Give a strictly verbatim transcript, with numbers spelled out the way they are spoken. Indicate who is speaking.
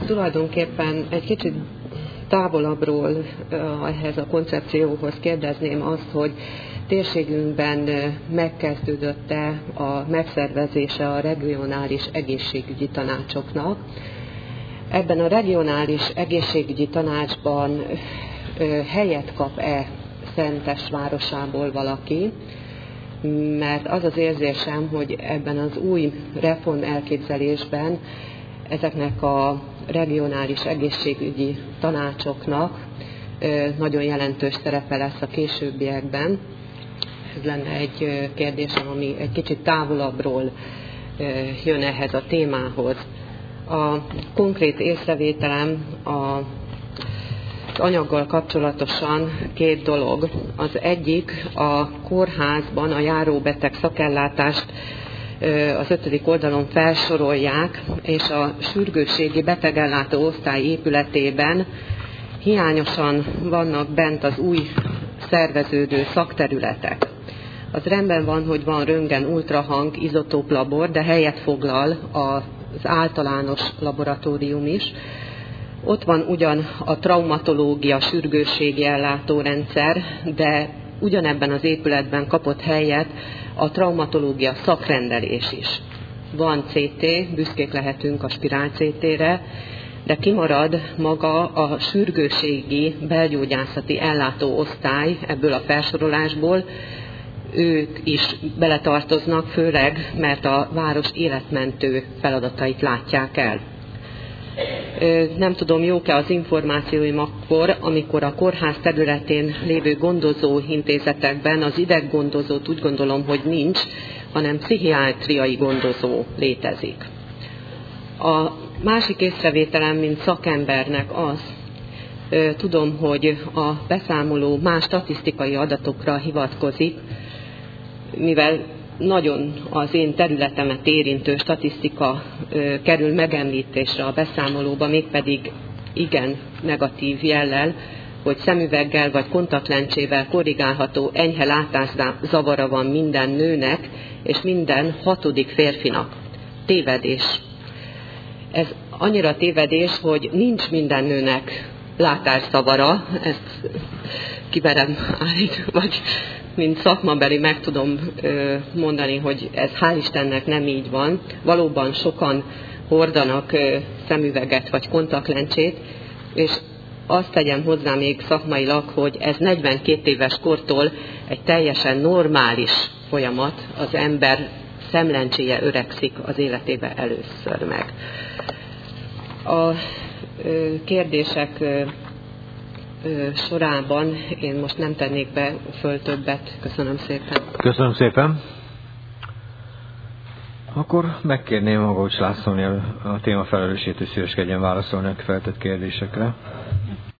Speaker 1: tulajdonképpen egy kicsit távolabbról ehhez a koncepcióhoz kérdezném azt, hogy térségünkben megkezdődött-e a megszervezése a regionális egészségügyi tanácsoknak. Ebben a regionális egészségügyi tanácsban helyet kap-e Szentesvárosából valaki, mert az az érzésem, hogy ebben az új reform elképzelésben ezeknek a regionális egészségügyi tanácsoknak nagyon jelentős szerepe lesz a későbbiekben. Ez lenne egy kérdésem, ami egy kicsit távolabbról jön ehhez a témához. A konkrét észrevételem a Az anyaggal kapcsolatosan két dolog. Az egyik, a kórházban a járóbeteg szakellátást az ötödik oldalon felsorolják, és a sürgősségi betegellátó osztály épületében hiányosan vannak bent az új szerveződő szakterületek. Az rendben van, hogy van röntgen, ultrahang, izotóp labor, de helyet foglal az általános laboratórium is. Ott van ugyan a traumatológia sürgősségi ellátórendszer, de ugyanebben az épületben kapott helyet a traumatológia szakrendelés is. Van cé té, büszkék lehetünk a spirál cé té-re, de kimarad maga a sürgősségi belgyógyászati ellátóosztály ebből a felsorolásból. Ők is beletartoznak, főleg, mert a város életmentő feladatait látják el. Nem tudom, jók-e az információim akkor, amikor a kórház területén lévő gondozó intézetekben az ideggondozót úgy gondolom, hogy nincs, hanem pszichiátriai gondozó létezik. A másik észrevételem, mint szakembernek az, tudom, hogy a beszámoló más statisztikai adatokra hivatkozik, mivel nagyon az én területemet érintő statisztika ö, kerül megemlítésre a beszámolóba, mégpedig igen negatív jellel, hogy szemüveggel vagy kontaktlencsével korrigálható enyhe látászavara van minden nőnek, és minden hatodik férfinak. Tévedés. Ez annyira tévedés, hogy nincs minden nőnek látászavara, ezt kiverem állít, vagy mint szakmabeli meg tudom mondani, hogy ez hál' Istennek nem így van. Valóban sokan hordanak szemüveget vagy kontaktlencsét, és azt tegyem hozzá még szakmailag, hogy ez negyvenkét éves kortól egy teljesen normális folyamat, az ember szemlencséje öregszik az életébe először meg. A kérdések sorában én most nem tennék be föl többet. Köszönöm szépen.
Speaker 2: Köszönöm szépen. Akkor megkérném Magócs Lászlónél a téma felelősét, hogy szíveskedjen válaszolni a feltett kérdésekre.